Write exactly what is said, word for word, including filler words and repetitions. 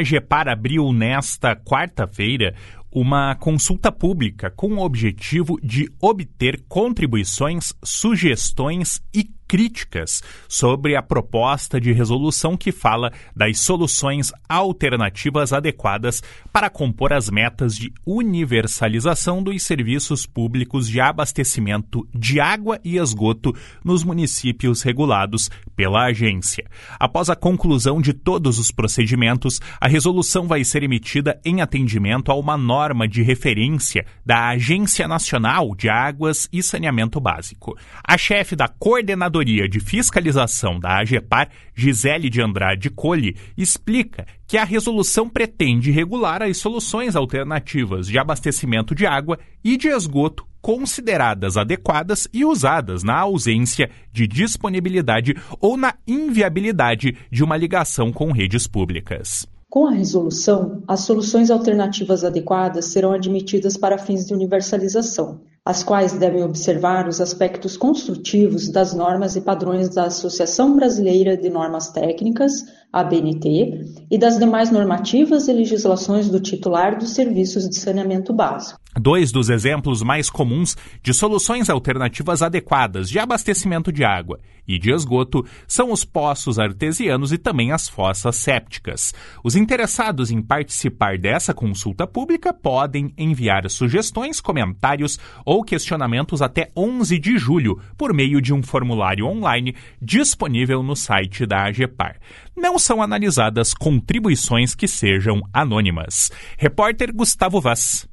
A AGEPAR abriu nesta quarta-feira uma consulta pública com o objetivo de obter contribuições, sugestões e críticas sobre a proposta de resolução que fala das soluções alternativas adequadas para compor as metas de universalização dos serviços públicos de abastecimento de água e esgoto nos municípios regulados pela agência. Após a conclusão de todos os procedimentos, a resolução vai ser emitida em atendimento a uma norma de referência da Agência Nacional de Águas e Saneamento Básico. A chefe da Coordenadoria de Fiscalização da AGEPAR, Gisele de Andrade Colli, explica que a resolução pretende regular as soluções alternativas de abastecimento de água e de esgoto consideradas adequadas e usadas na ausência de disponibilidade ou na inviabilidade de uma ligação com redes públicas. Com a resolução, as soluções alternativas adequadas serão admitidas para fins de universalização, as quais devem observar os aspectos construtivos das normas e padrões da Associação Brasileira de Normas Técnicas, A B N T, e das demais normativas e legislações do titular dos serviços de saneamento básico. Dois dos exemplos mais comuns de soluções alternativas adequadas de abastecimento de água e de esgoto são os poços artesianos e também as fossas sépticas. Os interessados em participar dessa consulta pública podem enviar sugestões, comentários ou questionamentos até onze de julho por meio de um formulário online disponível no site da AGEPAR. Não são analisadas contribuições que sejam anônimas. Repórter Gustavo Vaz.